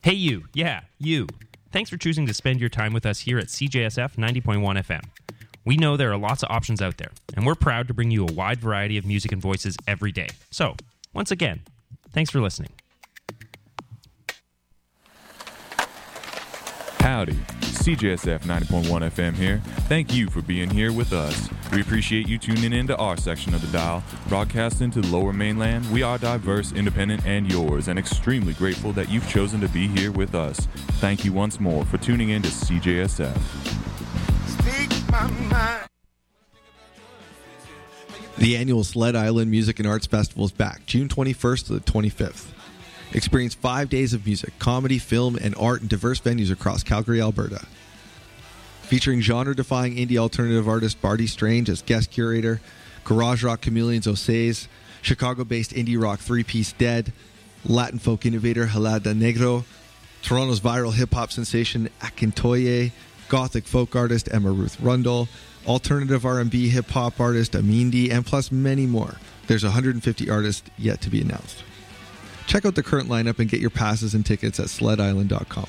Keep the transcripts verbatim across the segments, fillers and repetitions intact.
Hey you, yeah, you. Thanks for choosing to spend your time with us here at C J S F ninety point one F M. We know there are lots of options out there, and we're proud to bring you a wide variety of music and voices every day. So, once again, thanks for listening. Howdy, C J S F ninety point one F M here. Thank you for being here with us. We appreciate you tuning in to our section of the dial. Broadcasting to the Lower Mainland, we are diverse, independent, and yours, and extremely grateful that you've chosen to be here with us. Thank you once more for tuning in to C J S F. Speak my mind. The annual Sled Island Music and Arts Festival is back, June twenty-first to the twenty-fifth. Experience five days of music, comedy, film, and art in diverse venues across Calgary, Alberta. Featuring genre-defying indie alternative artist Barty Strange as guest curator, garage rock chameleons Osays, Chicago-based indie rock three-piece Dead, Latin folk innovator Helada Negro, Toronto's viral hip-hop sensation Akintoye, gothic folk artist Emma Ruth Rundle, alternative R and B hip-hop artist Amindi, and plus many more. There's one hundred fifty artists yet to be announced. Check out the current lineup and get your passes and tickets at sled island dot com.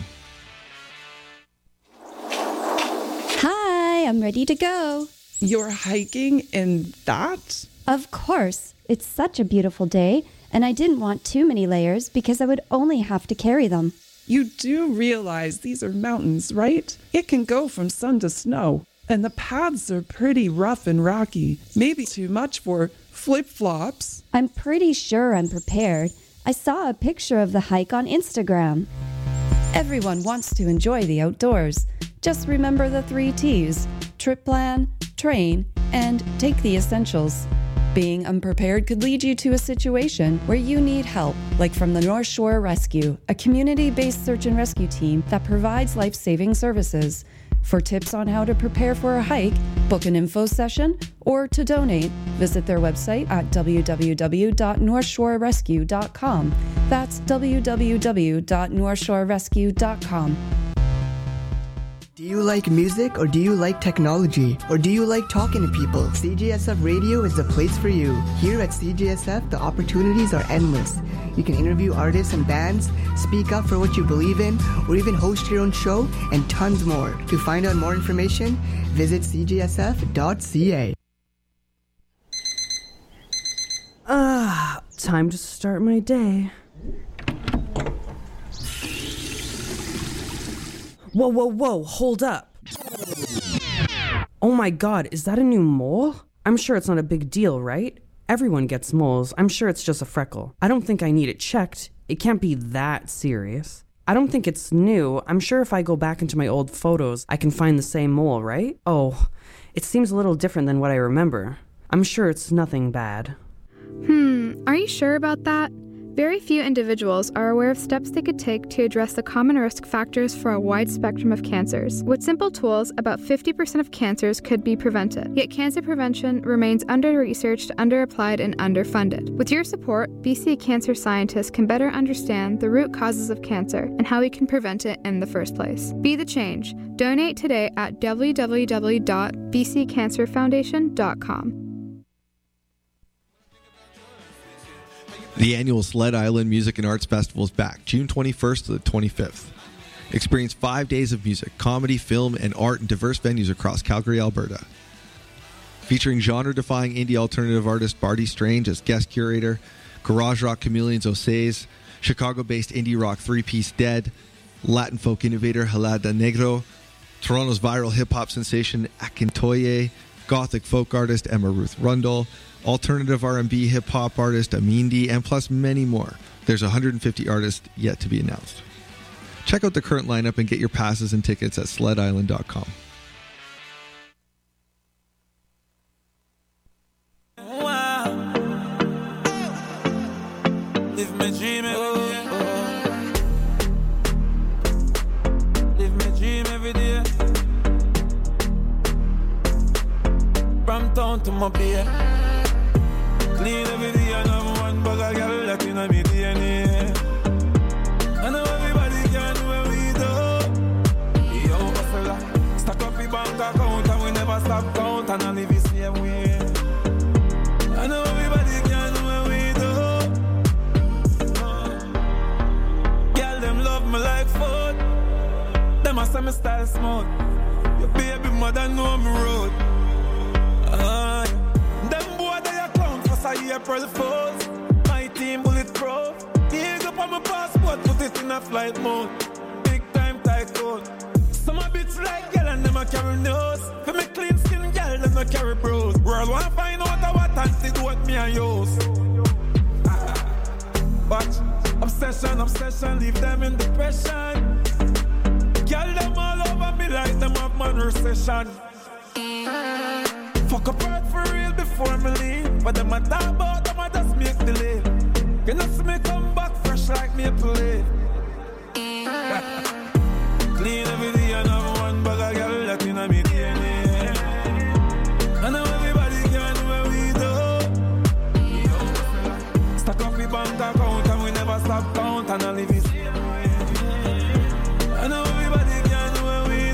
Hi, I'm ready to go. You're hiking in that? Of course. It's such a beautiful day, and I didn't want too many layers because I would only have to carry them. You do realize these are mountains, right? It can go from sun to snow, and the paths are pretty rough and rocky. Maybe too much for flip-flops. I'm pretty sure I'm prepared. I saw a picture of the hike on Instagram. Everyone wants to enjoy the outdoors. Just remember the three T's: trip plan, train, and take the essentials. Being unprepared could lead you to a situation where you need help, like from the North Shore Rescue, a community-based search and rescue team that provides life-saving services. For tips on how to prepare for a hike, book an info session, or to donate, visit their website at w w w dot north shore rescue dot com. That's w w w dot north shore rescue dot com. Do you like music, or do you like technology, or do you like talking to people? C J S F Radio is the place for you. Here at C J S F, the opportunities are endless. You can interview artists and bands, speak up for what you believe in, or even host your own show, and tons more. To find out more information, visit c j s f dot c a. Ah, time to start my day. Whoa, whoa, whoa, hold up. Oh my god, is that a new mole? I'm sure it's not a big deal, right? Everyone gets moles. I'm sure it's just a freckle. I don't think I need it checked. It can't be that serious. I don't think it's new. I'm sure if I go back into my old photos, I can find the same mole, right? Oh, it seems a little different than what I remember. I'm sure it's nothing bad. Hmm, are you sure about that? Very few individuals are aware of steps they could take to address the common risk factors for a wide spectrum of cancers. With simple tools, about fifty percent of cancers could be prevented. Yet cancer prevention remains under-researched, under-applied, and underfunded. With your support, B C cancer scientists can better understand the root causes of cancer and how we can prevent it in the first place. Be the change. Donate today at w w w dot b c cancer foundation dot com. The annual Sled Island Music and Arts Festival is back, June twenty-first to the twenty-fifth. Experience five days of music, comedy, film, and art in diverse venues across Calgary, Alberta. Featuring genre-defying indie alternative artist Barty Strange as guest curator, garage rock chameleons Osays, Chicago-based indie rock three-piece Dead, Latin folk innovator Helada Negro, Toronto's viral hip-hop sensation Akintoye, gothic folk artist Emma Ruth Rundle, alternative R and B hip-hop artist Amindi, and plus many more. There's one hundred fifty artists yet to be announced. Check out the current lineup and get your passes and tickets at sled island dot com. Wow. Live my dream every day. Live my dream every day. From town to my beer. Clean every day and have one bag of girl that in my D N A. I know everybody can do what we do. Yo, hustler, stack up the bank account and we never stop count and I live the same way. I know everybody can do what we do. Girl, them love me like food. Them a say me style smooth. Your baby mother know me road. Uh, them boy they a clown for say April Fools. My team bulletproof. Eagle up on my passport, put it in a flight mode. Big time tycoon. Some a bitch like girl and them a carry nose. For me clean skin girl, them a carry bros. World wanna find out what antidote me and use. Watch, obsession, obsession, leave them in depression. Girl, them all over me like them have man recession. Fuck up earth for real before me leave. But them a talk about, them a just make the leave. You know see me come back fresh like maple leaf. Clean every day and have one bag of girl that in a me D N A. And now everybody can do what we do. Stack up the bank account and we never stop count and I live it. And now everybody can do what we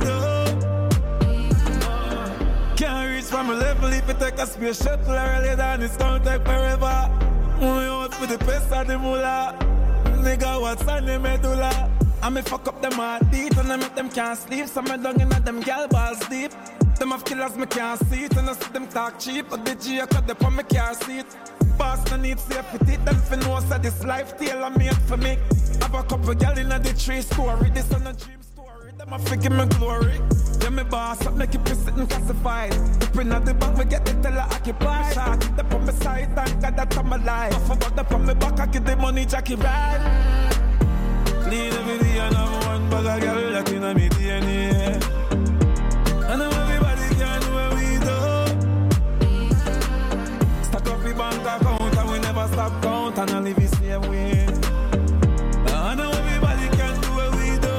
do. Can't reach from a level if you take a space shuttle early than it's gonna take forever. We out for the best of the moolah. Nigga, what's on the medulla? I me fuck up them heart deep and I make them can't sleep. So me down in them gal balls deep. Them have killers me can't see it and I see them talk cheap. But the G I cut them on me car seat. Boss no need safety. Them fi know say this life tailor made for me. Have a couple gal in the tree story. This on a dream story. Them a fi give me glory. Yeah me boss up make it be sitting classified. Open at the bank me get the teller occupied. Shot keep them on my side thank God that I'm alive. Off about them on my back I get the money Jackie ride. Clean every day and have one bag of girl that in a me D N A. And now everybody can do what we do. Stack up the bank account and we never stop count and I live the same way. And now everybody can do what we do.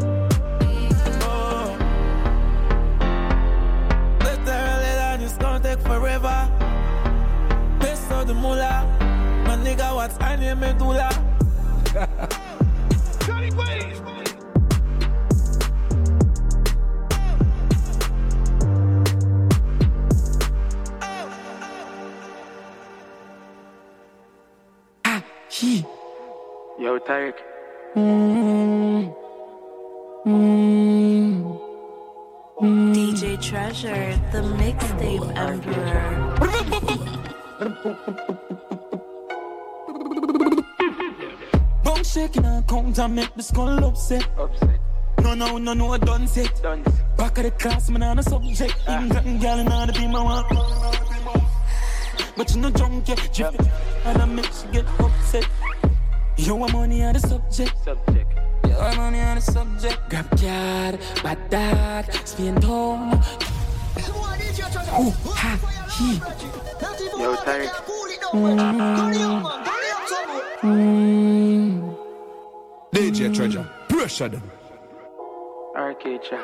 Oh. Better early than it's gonna take forever. Best of the moolah. My nigga, what's I name medulla? Yo, Tarek. Mm, mm, mm. D J Treasure, the mixtape emperor. Bone shaking and count and make the skull upset. Upset. No, no, no, no, done set. Done. Back of the class, man, on a subject. Ah. Even gotten gal in order to be my one. But you no drunk yet, yep. And I make you get upset. Yo, I'm money on the subject. Subject. Yo, I'm money on the subject. Grab card, bad dad, spin home. Oh, ha, he. Yo, Tarek. Mm. D J Treasure, pressure them. Arcade chat.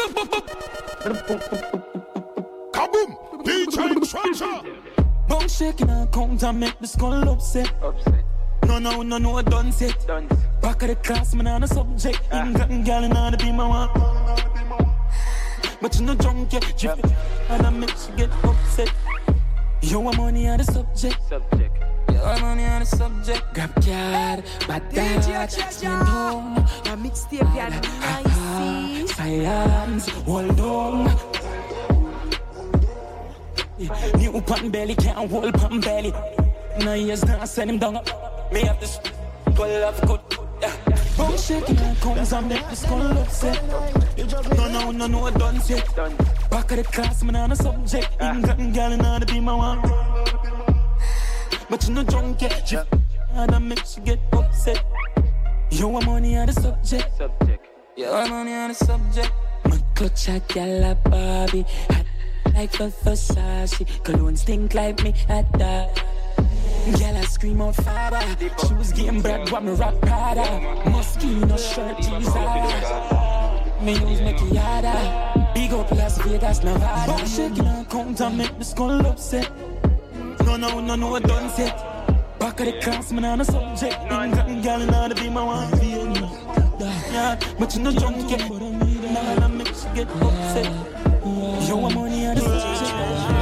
Kaboom! D J Treasure! Bone shaking and count and make the skull upset. Upset. No, no, no, no, done set. Done. Back of the class, man, on a subject. Ah. Even gotten gal in order to be my one. But you no drunk yet, yep. And I make you get upset. Yo, I'm money on the subject. Subject. Yo, I'm money on the subject. Grab card, bad dad, spin home. My mixtape, yeah, nice. Silence, hold on. New pan belly, can't hold pan belly. No years now, send him down. Me have this twelve of good. Bone shaking and comes and make the skull upset. No, no, no, no, done set. Done. Back of the class, man, on a subject. Even gotten gal in order to be my one. But you no drunk yet, yep. And I make you get upset. Yo, I'm money on the subject. Subject. Yo, I'm money on the subject. My clutch a gal a Barbie. Hot like for Versace. Cologne stink like me at that. Gal I scream out father. She was getting bread what me rock Prada. Moschino shirt teaser. Me use Macchiata. Big up Las Vegas, Nevada. Bone shaking and count and make the skull upset. No, no, no, no, done set. Back of the class, man, on a subject. Even gotten gal in order to be my one. Yeah, but you no drunk yet. Now I make you get upset. Yo, I'm money on the subject.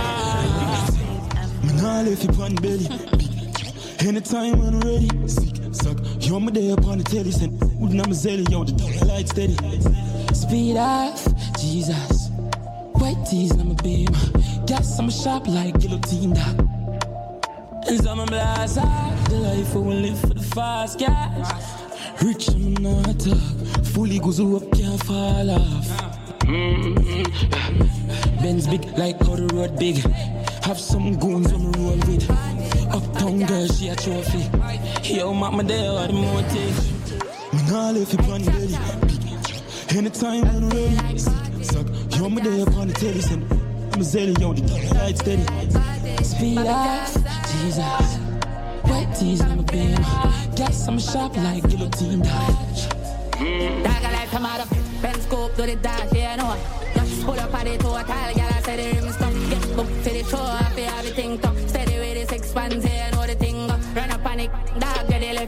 Me nah left you on belly. Anytime I'm ready. Suck, you're my day upon the telly, send wooden on my zelly, yo, the light steady. Speed off, Jesus. White tees, I'm a beam. Gas, I'm a shop like guillotine, dog. And some of blast off the life I will live for the fast cash. Rich, I'm not talk. Fully goes up, can't fall off. Mm-hmm. Benz big like how the road big. Have some goons on the road with. Uptown girl, she a trophy. Yo, mama, there are the motive. Me nah left you on the belly. Anytime I'm ready. Suck, yo, my day upon the telly. Send I'm a zelly, yo, the light steady. Speed off, Jesus. White tees, I'm a beam. Gas, I'm a shop like guillotine dodge. Dog a life come out of Benz scope to the dash, yeah, no. Just put up on the total, girl, I said the rim stuff. Get booked to the show, I feel everything tough. Steady with the six pants, yeah, know the thing go. Run up panic, dog, get the left.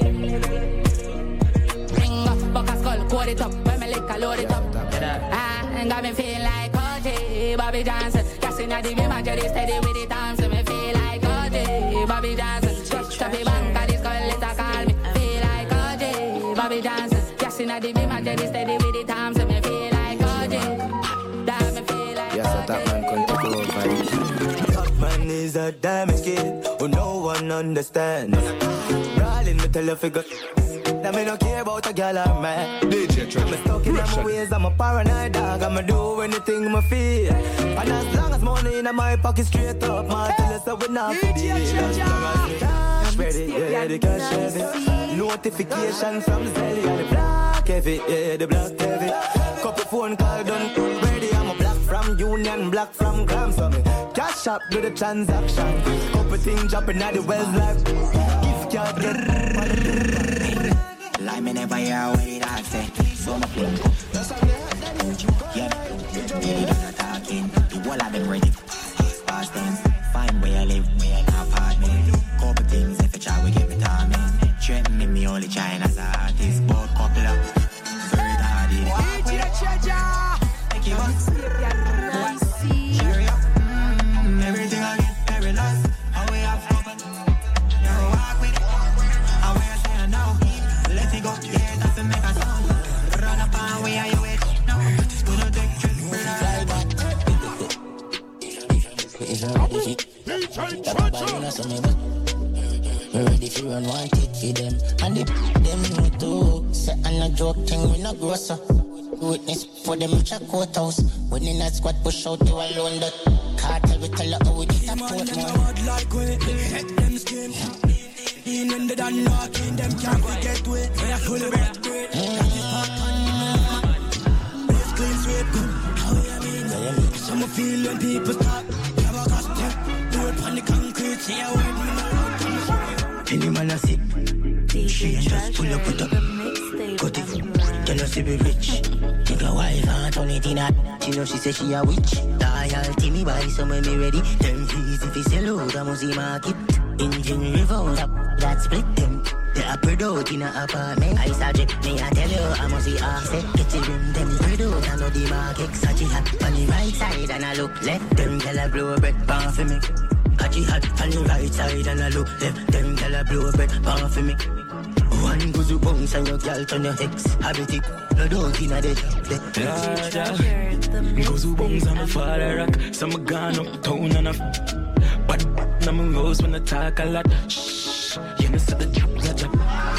Ring up, buck a skull, quote it up. When me lick, I load it up. Ah, and got me feeling like O J, Bobby Johnson. Casting at the beam, I just steady with the time. So me feel like O J, Bobby Johnson. Just chop it bank, I this girl, let her call me. Feel like O J, Bobby Johnson. Casting at the beam, I just steady with the time. So me feel like O J. Damn, me feel like yes, a top man can take over. Top man is a damaged kid who no one understands. Brawling, me tell you figure. That me no care about a girl or man. D J Treasure. I'm stuck in my ways, I'm a paranoid dog. I'ma do anything I feel. And as long as money in my pocket straight up, man, tell us that we're not for the cash ready, yeah, the cash heavy. Notification from Zelly and the black heavy, yeah, the black heavy. Couple phone call done, ready. I'm a black from Union, black from Gram. So me cash up do the transaction. Couple things jumping at the wells like gift card get. Like me never hear what it all say. So my friend, yeah, baby, don't talking. The wall I've been ready. Past them, find where I live, where I apartment. Couple things if you try, we give it time. Threaten me, me only trying as an artist. Both couple up, very hard. D J Treasure, make you want. Cheer up, everything I get, every loss. How we have fun, you walk with it. How we are saying now. Let it go, yeah, that's to make a sound. Run up and where are you with? No, just put a deck, just fly back. We're ready for run one tick for them. And the them know too. Set on a joke thing, we no grocer. Witness for them reach a courthouse. When in that squad push out you alone that cartel we tell you how we did a court man. Like when it hit them scream. In and they done knocking, them can't forget way. When I pull it back, great. It's clean, sweet, good. How you mean? Some feel when people stop. Never got step. Do it on the concrete. See how we're doing. Any man a sip. She and just pull up with the cut it. Tell us to be rich. Take a wife and turn it in a. She know she say she a witch. Loyalty me buy some when me ready. Them fees if you sell out, I must see market. Engine revolt up, that split them. They are spread out in a apartment. I suggest me I tell you, I must see offset. Get it in them spread out, I know the market. Such a hat on the right side and I look left. Them tell I blow a bread pan for me. Catch it hot on the right side and I look left. Them tell I blow a bread pan for me. One goes to bounce and your girl turn your ex. Habit it, no don't in a dead. Goes to bounce and I fall a rock. Some gone uptown and I but I'm a rose when I talk a lot. Shh, you know so the job got job.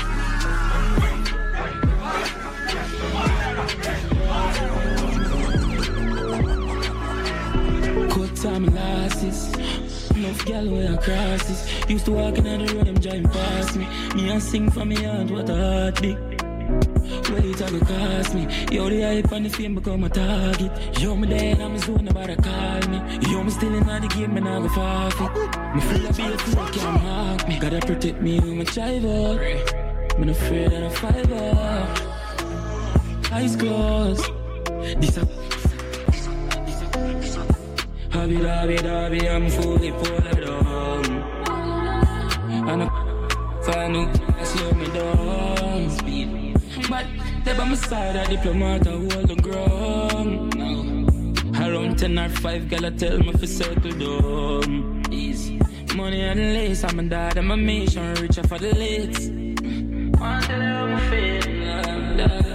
Cut time losses. Enough gal where I cross this. Used to walk in the road, them driving past me. Me and sing for me heart, what a heartbeat. Well, it will cost me. Yo, the hype and the fame become a target. Yo, me dead, I'm a zone, nobody call me. Yo, me still in the game, and I go forfeit. Me feel like be a fool, can't mark me. Gotta protect me with my chival. I'm afraid of a fiber. Eyes closed. This up. Hobby, hobby, hobby, I'm fully pulled down. And I find out, slow me down. Speed. But they by my side, a diplomat, I hold the ground. Around ten or five, girl, I tell me for settle down. Easy. Money and lace, I'm a dad, I'm a mission, richer for the lates. Wanna tell you how I'm feeling.